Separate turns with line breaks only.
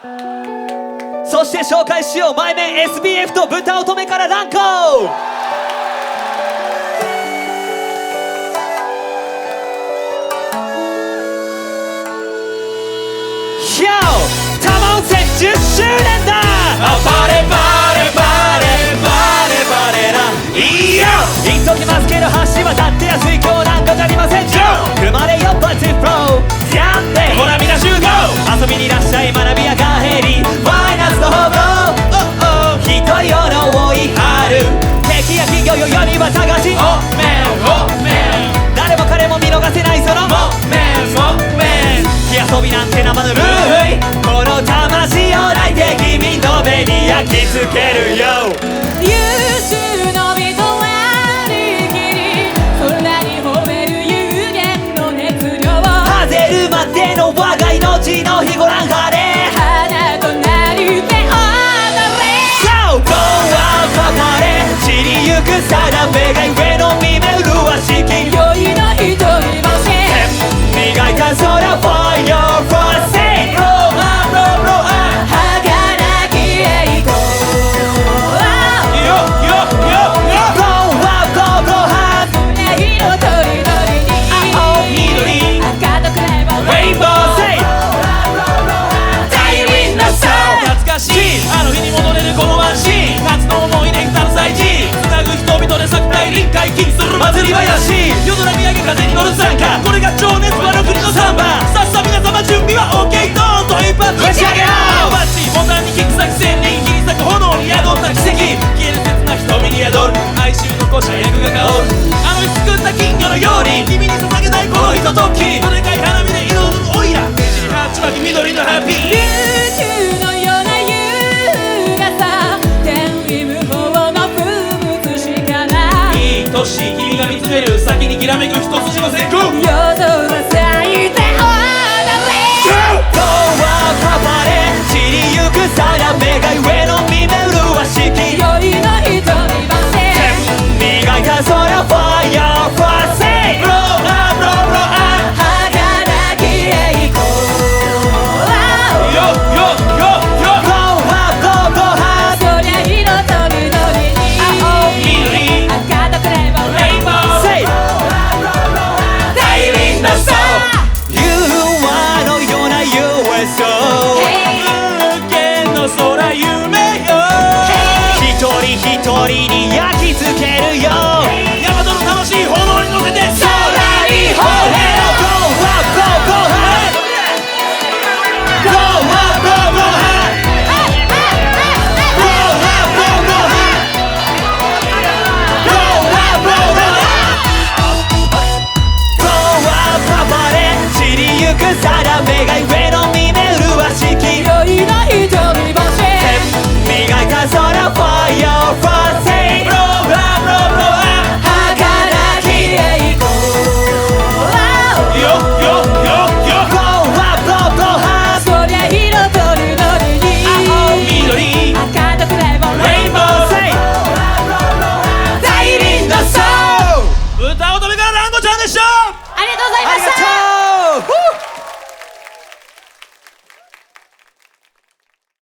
そして紹介しよう、前面 SBF と豚乙女からランコ。多摩温泉10周年だ。バレバレバレバレバレないいよ。一時マスケの橋渡って安い今日なんかじゃありません。車で4発フローやってほらみんな集合。遊びにいらっしゃい、学びやが減りマイナスの方向。人よの追い張る敵や企業よ世には探し誰も彼も見逃せないその火遊びなんて生ぬるいこの魂を泣いて君の目に焼き付けるよ。
優秀の人はりきり空に褒める有限の熱量
ハゼるまでの我が命の日ご覧晴れ
花となりて踊れ
So go out 語れ散りゆく定めが上の見目麗しき
良いの一人星
磨いた空 Fire for say Roll on roll roll on
儚き栄光
Yo yo yo yo Go out go go hard
胸色とりどりに
青緑
赤とクレバー
Rainbow say
大輪のソウル
懐かしいあの日に戻れるこのワンシーン夏の思い出歌の祭事つなぐ人々で咲く大臨界気にする祭りはやし夜空見上げ風に乗る参加これが情熱はの国のサンバさっさ皆様準備は OK ドーンと一発
打ち上げよう
バッチボタンにキック咲く千人切り裂く炎に宿った奇跡消える切な瞳に宿る哀愁の古社役が香るあの日作った金魚のように君に捧げたいこのひとときどでかい花火で彩るオイラ目尻ハッチ巻き緑のハッピー
琉球のような優雅さ天意無法の風物詩かない
い年君が見つめる先にきらめく一筋の線香
夜空咲いて踊れ
Go out 暴れ散りゆく定めが上の見目麗しき
良いの一人星
磨いた空 Fire for say Roll on roll roll on
儚き栄光
よよよよ
Go out go go hard
そりゃ色と緑に
緑
赤とクレバー
レインボー
Say
大輪のソウ
You are のような USO
無限の空夢よ
一人一人に焼き付けるよ